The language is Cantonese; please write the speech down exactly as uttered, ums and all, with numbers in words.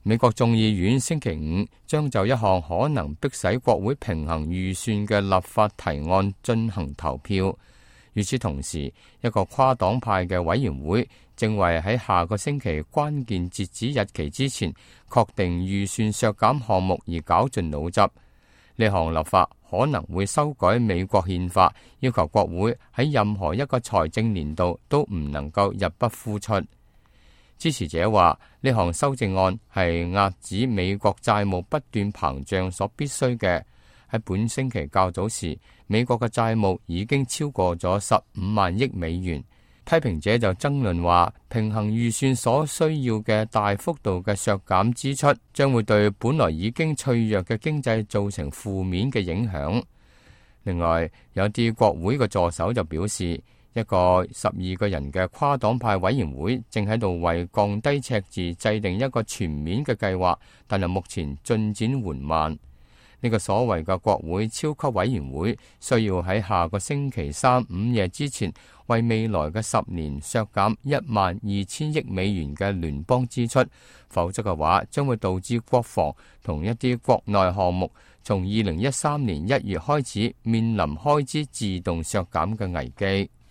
美國眾議院星期五將就一項可能迫使國會平衡預算嘅立法提案進行投票。與此同時，一個跨黨派嘅委員會正為喺下個星期關鍵截止日期之前確定預算削減項目而絞盡腦汁。呢項立法可能會修改美國憲法，要求國會喺任何一個財政年度都唔能夠入不敷出。支持者話，呢項修正案係遏止美國債務不斷膨脹所必須嘅。喺本星期較早時，美國嘅債務已經超過咗十五萬億美元。批評者就爭論話，平衡預算所需要嘅大幅度嘅削減支出，將會對本來已經脆弱嘅經濟造成負面嘅影響。另外，有啲國會嘅助手就表示，一個十二個人嘅跨黨派委員會正喺度為降低赤字制定一個全面嘅計劃，但係目前進展緩慢。呢個所謂嘅國會超級委員會需要喺下個星期三午夜之前，為未來嘅十年削減一萬二千億美元嘅聯邦支出，否則嘅話將會導致國防同一啲國內項目從二零一三年一月開始面臨開支自動削減嘅危機。